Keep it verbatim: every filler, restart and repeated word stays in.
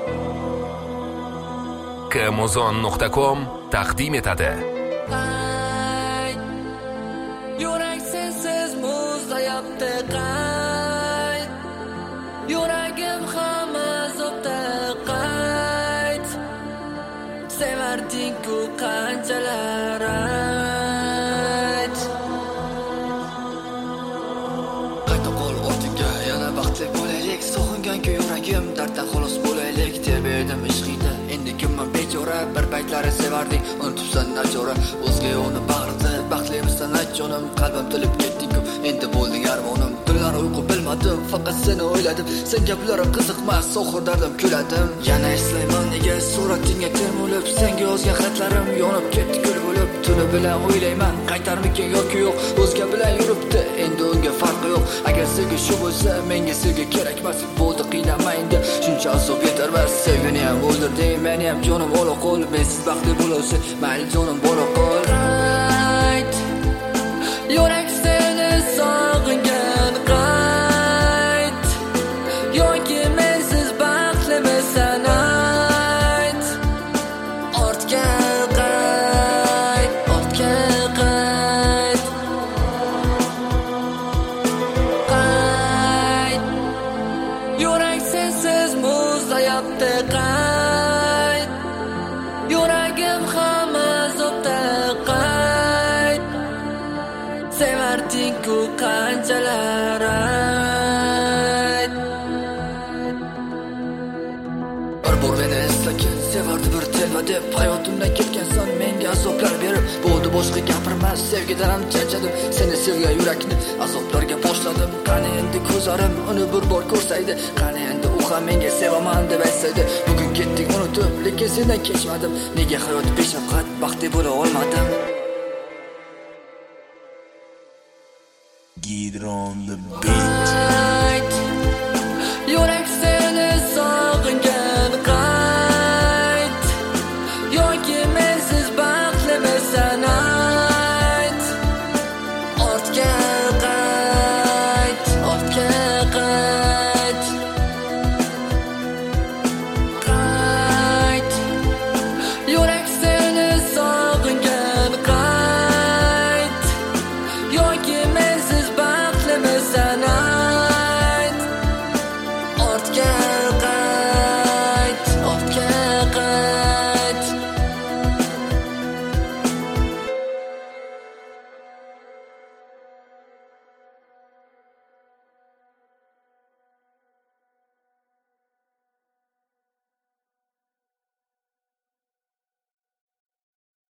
kmozon nuqta com taqdim etadi. Yurak sensiz muzlayapti qayt, yuragim ham azobda qayt, sevarding-ku qanchalar ayt. Qayta qol ortiga yana baxtli bo'laylik, sog'ingan-ku yuragim darddan xalos bo'laylik deb edim ishqingda. Endi kimman bechora, bir paytlari sevarding, unutibsan nachora. O'zga yo'lni bag'rida baxtlisan jonim, qalbim tilib ketding-ku, endi bo'lding armonim. Tunlar uyqu bilmadim, faqat seni o'yladim. Sen gaplaring qiziqmas, so'xir dardim kuladim. Yana eslayman nega suratingga termulib, senga yozgan xatlarim yonib ketdi kul bo'lib. Tuni bilan o'ylayman, qaytarmikin yoki yo'q, o'zga bilan yuribdi, endi unga farqi yo'q. Agar sevgi shu bo'lsa, menga sevgi kerakmas. Bo'ldi qiynamaynda, shuncha azob yetarmas. Sevgini ham o'ldirding, meni ham jonim ola qol. Mensiz baxtli bo'lsa, mayli jonim bo'la qol. Yurak seni sog'ingan qayt, yoki mensiz baxtlimisan ayt. Ortga qayt, ortga qayt, qayt. Yurak sensiz muzlayapti qayt, yuragim ham azobda qayt, sevarding-ku qanchalar ayt. Bir bor meni eslakin, sevardi bir telva deb, hayotimdan ketgansan menga azoblar berib. Bo'ldi boshqa gapirmas, sevgidan ham charchadim. Seni sevgan yurakni azoblarga boshladim. Qani endi ko'zarim uni bir bor ko'rsaydi, qani endi u ham menga sevaman deb aytsaydi. Bugun ketding unutib, lekin sendan kechmadim. Nega hayot beshafqat baxtli bo'la olmadim? Get on the beat.